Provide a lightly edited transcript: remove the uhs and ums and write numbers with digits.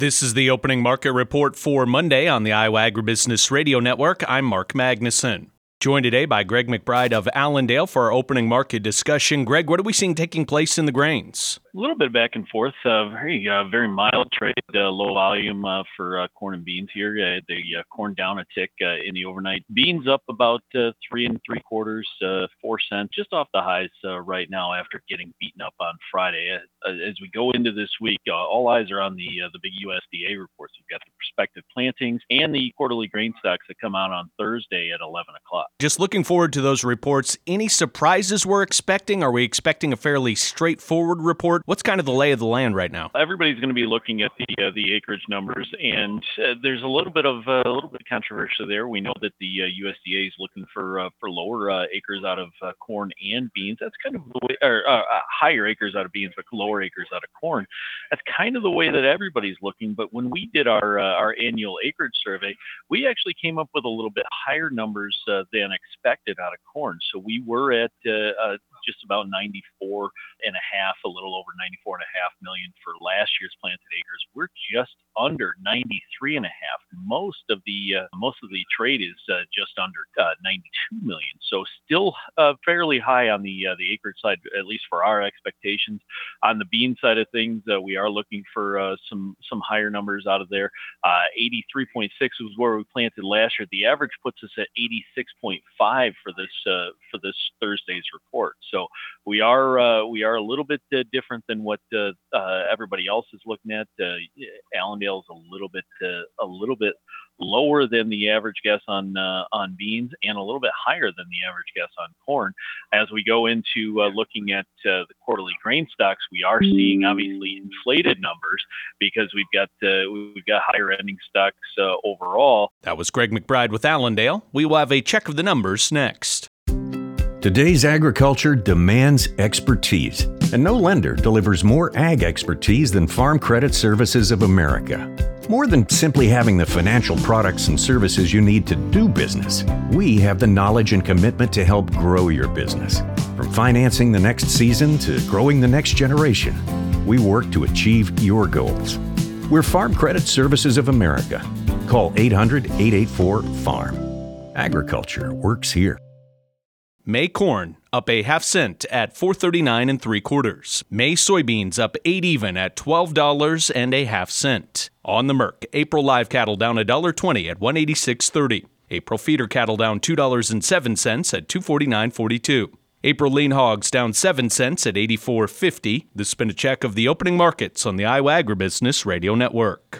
This is the opening market report for Monday on the Iowa Agribusiness Radio Network. I'm Mark Magnuson. Joined today by Greg McBride of Allendale for our opening market discussion. Greg, what are we seeing taking place in the grains? A little bit back and forth. Very mild trade, low volume for corn and beans here. The corn down a tick in the overnight. Beans up about 3 3/4, 4 cents, just off the highs right now after getting beaten up on Friday. As we go into this week, all eyes are on the big USDA reports. You've got the prospective plantings and the quarterly grain stocks that come out on Thursday at 11 o'clock. Just looking forward to those reports. Any surprises we're expecting? Are we expecting a fairly straightforward report? What's kind of the lay of the land right now? Everybody's going to be looking at the acreage numbers, and there's a little bit of controversy there. We know that the USDA is looking for lower acres out of corn and beans. That's kind of the way, or higher acres out of beans, but lower acres out of corn. That's kind of the way that everybody's looking. But when we did our annual acreage survey, we actually came up with a little bit higher numbers than expected out of corn. So we were at just about 94 and a half, a little over 94 and a half million for last year's planted acres. We're just under 93 and a half. Most of the trade is just under 92 million. So still fairly high on the acreage side, at least for our expectations. On the bean side of things, we are looking for some higher numbers out of there. 83.6 was where we planted last year. The average puts us at 86.5 for this Thursday's report. So we are a little bit different than what everybody else is looking at. Allendale's a little bit lower than the average guess on beans, and a little bit higher than the average guess on corn. As we go into looking at the quarterly grain stocks, we are seeing obviously inflated numbers because we've got higher ending stocks overall. That was Greg McBride with Allendale. We will have a check of the numbers next. Today's agriculture demands expertise, and no lender delivers more ag expertise than Farm Credit Services of America. More than simply having the financial products and services you need to do business, we have the knowledge and commitment to help grow your business. From financing the next season to growing the next generation, we work to achieve your goals. We're Farm Credit Services of America. Call 800-884-FARM. Agriculture works here. May corn up a half cent at $4.39 3/4. May soybeans up 8 even at $12 and a half cent. On the Merc, April live cattle down $1.20 at $186.30. April feeder cattle down $2.07 at $249.42. April lean hogs down 7 cents at $84.50. This has been a check of the opening markets on the Iowa Agribusiness Radio Network.